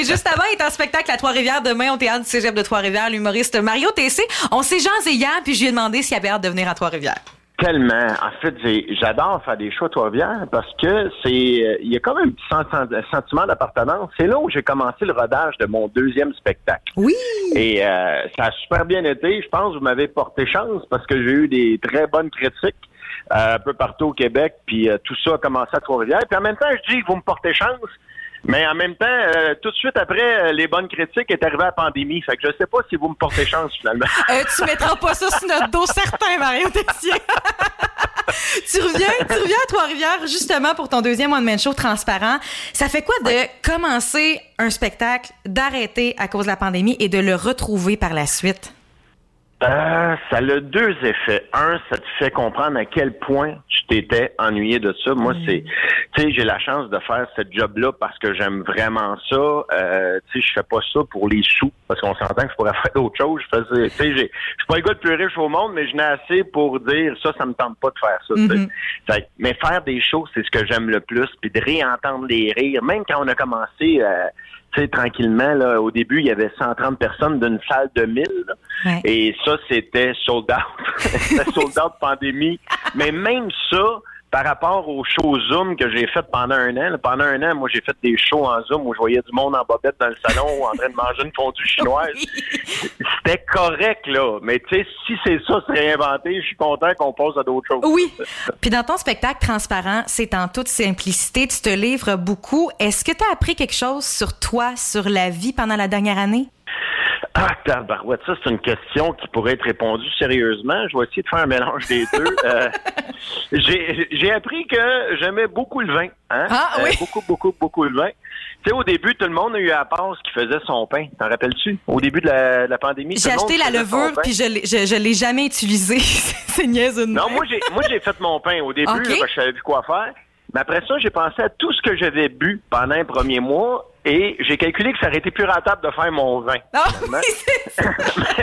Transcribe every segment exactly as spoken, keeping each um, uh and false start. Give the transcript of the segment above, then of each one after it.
Mais juste avant, il est en spectacle à Trois-Rivières demain au Théâtre du Cégep de Trois-Rivières, l'humoriste Mario Tessier. On s'est jasé hier, puis je lui ai demandé s'il avait hâte de venir à Trois-Rivières. Tellement. En fait, j'ai, j'adore faire des shows à Trois-Rivières parce que c'est, il y a quand même un petit sentiment d'appartenance. C'est là où j'ai commencé le rodage de mon deuxième spectacle. Oui! Et euh, ça a super bien été. Je pense que vous m'avez porté chance parce que j'ai eu des très bonnes critiques. Euh, un peu partout au Québec, puis euh, tout ça a commencé à Trois-Rivières. Puis en même temps, je dis que vous me portez chance, mais en même temps, euh, tout de suite après, euh, les bonnes critiques est arrivée la pandémie. Fait que je sais pas si vous me portez chance, finalement. Euh, tu mettras pas ça sur notre dos certain, Mario Tessier. tu reviens, tu reviens à Trois-Rivières, justement, pour ton deuxième one-man show transparent. Ça fait quoi de ouais. commencer un spectacle, d'arrêter à cause de la pandémie et de le retrouver par la suite? Euh, ça a deux effets. Un, ça te fait comprendre à quel point tu t'étais ennuyé de ça. Moi, mmh. c'est, tu sais, j'ai la chance de faire ce job-là parce que j'aime vraiment ça. Euh, tu sais, je fais pas ça pour les sous, parce qu'on s'entend que je pourrais faire d'autres choses. Je faisais, tu sais, j'ai, je suis pas le gars le plus riche au monde, mais je n'ai assez pour dire ça, ça me tente pas de faire ça. Mmh. Fait, mais faire des shows, c'est ce que j'aime le plus, puis de réentendre les rires. Même quand on a commencé, euh, tu sais, tranquillement, là, au début, il y avait cent trente personnes d'une salle de mille. Là, ouais. Et ça, c'était sold out. C'était sold out pandémie. Mais même ça, par rapport aux shows Zoom que j'ai fait pendant un an, là, pendant un an, moi, j'ai fait des shows en Zoom où je voyais du monde en bobette dans le salon en train de manger une fondue chinoise. Oui. C'était correct, là. Mais tu sais, si c'est ça, se réinventer, je suis content qu'on passe à d'autres choses. Oui. Puis dans ton spectacle transparent, c'est en toute simplicité, tu te livres beaucoup. Est-ce que tu as appris quelque chose sur toi, sur la vie pendant la dernière année? Ah, tabarouette, ça, c'est une question qui pourrait être répondue sérieusement. Je vais essayer de faire un mélange des deux. euh, j'ai, j'ai appris que j'aimais beaucoup le vin. Hein? Ah, oui. Euh, beaucoup, beaucoup, beaucoup le vin. Tu sais, au début, tout le monde a eu à passe qui faisait son pain. T'en rappelles-tu? Au début de la, de la pandémie, j'ai acheté la levure, puis je l'ai, je, je l'ai jamais utilisée. C'est niaiseux. Non, moi, j'ai, moi, j'ai fait mon pain. Au début, okay. là, je savais plus quoi faire. Mais après ça, j'ai pensé à tout ce que j'avais bu pendant les premiers mois et j'ai calculé que ça aurait été plus rentable de faire mon vin. Ah, oui, c'est ça.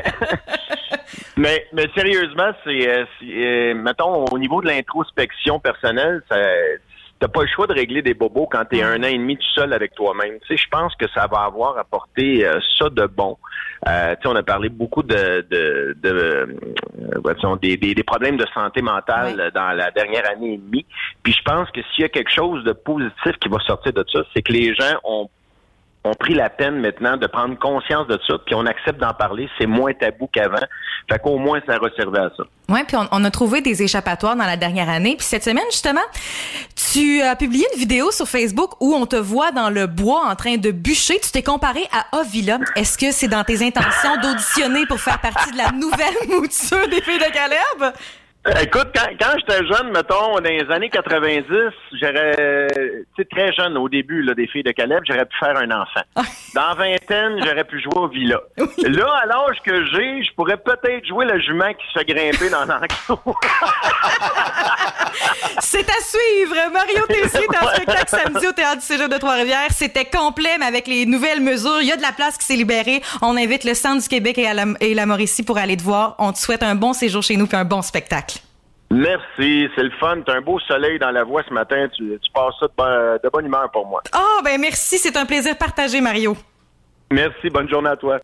mais, mais sérieusement, c'est, c'est mettons, au niveau de l'introspection personnelle, ça, t'as pas le choix de régler des bobos quand t'es un an et demi tout seul avec toi-même. Tu sais, je pense que ça va avoir apporté euh, ça de bon. Euh, tu sais, on a parlé beaucoup de, de, de euh, des, des, des problèmes de santé mentale oui. dans la dernière année et demie. Puis je pense que s'il y a quelque chose de positif qui va sortir de ça, c'est que les gens ont ont pris la peine maintenant de prendre conscience de ça, puis on accepte d'en parler. C'est moins tabou qu'avant. Fait qu'au moins, ça a servi à ça. Oui, puis on, on a trouvé des échappatoires dans la dernière année. Puis cette semaine, justement, tu as publié une vidéo sur Facebook où on te voit dans le bois en train de bûcher. Tu t'es comparé à Ovila. Est-ce que c'est dans tes intentions d'auditionner pour faire partie de la nouvelle mouture des Filles de Caleb? Écoute, quand, quand j'étais jeune, mettons, dans les années quatre-vingt-dix, j'aurais, tu sais, très jeune au début, là, des Filles de Caleb, j'aurais pu faire un enfant. Dans vingtaine, j'aurais pu jouer au Villa. Oui. Là, à l'âge que j'ai, je pourrais peut-être jouer le jument qui se fait grimper dans l'enclos. C'est à suivre. Mario Tessier est en ouais. spectacle samedi au Théâtre du Cégep de Trois-Rivières. C'était complet, mais avec les nouvelles mesures, il y a de la place qui s'est libérée. On invite le Centre du Québec et, à la, et la Mauricie pour aller te voir. On te souhaite un bon séjour chez nous et un bon spectacle. Merci, c'est le fun. T'as un beau soleil dans la voix ce matin. Tu, tu passes ça de, bon, de bonne humeur pour moi. Ah, oh, ben merci. C'est un plaisir partagé, Mario. Merci. Bonne journée à toi.